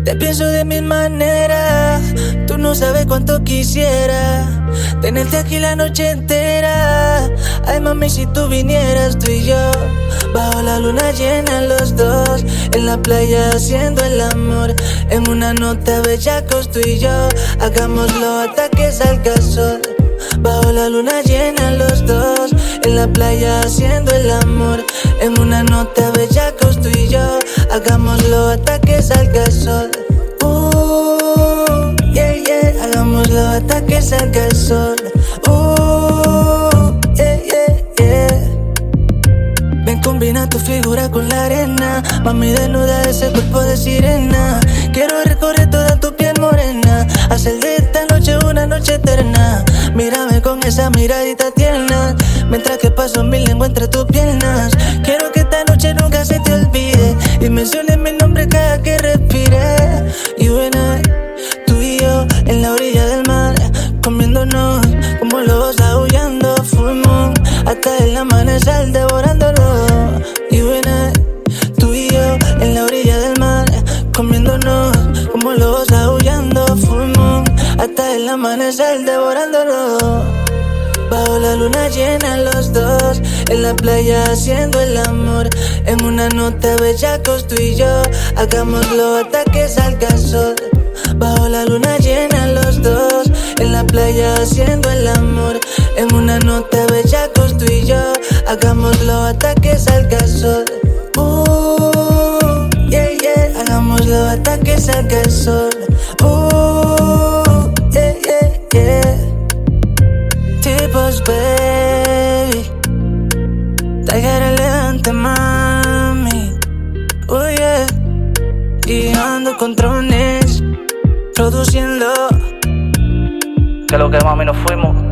Te pienso de mil maneras, tú no sabes cuánto quisiera tenerte aquí la noche entera. Ay mami, si tú vinieras, tú y yo, bajo la luna llena los dos, en la playa haciendo el amor, en una nota bellacos tú y yo, hagámoslo hasta que salga el sol. Bajo la luna llena los dos, en la playa haciendo el amor, en una nota bellacos tú y yo, hagámoslo hasta que salga el sol. Yeah, yeah, hagámoslo hasta que salga el sol. Yeah, yeah, yeah. Ven, combina tu figura con la arena, mami, desnuda ese cuerpo de sirena. Quiero recorrer toda tu piel morena, hacer de esta noche una noche eterna. Mírame con esa miradita tierna, mientras que paso mi lengua entre tus piernas. Quiero que esta noche nunca se te olvide y menciones mi nombre cada que respire. You and I, tú y yo, en la orilla del mar, comiéndonos como lobos aullando full moon, hasta el amanecer devorándolo. You and I, tú y yo, en la orilla del mar, comiéndonos como lobos aullando full moon, hasta el amanecer devorándolo. Bajo la luna llena los dos, en la playa haciendo el amor, en una nota bellacos tú y yo, hagámoslo hasta que salga el sol. Bajo la luna llena los dos, en la playa haciendo el amor, en una nota bellacos tú y yo, hagámoslo hasta que salga el sol. Yeah, yeah, hagámoslo hasta que salga el sol. Yeah, yeah, yeah. Tipos, baby, Tiger elegante, mami. Yeah. Y ando con drones produciendo. Que lo que mami nos fuimos.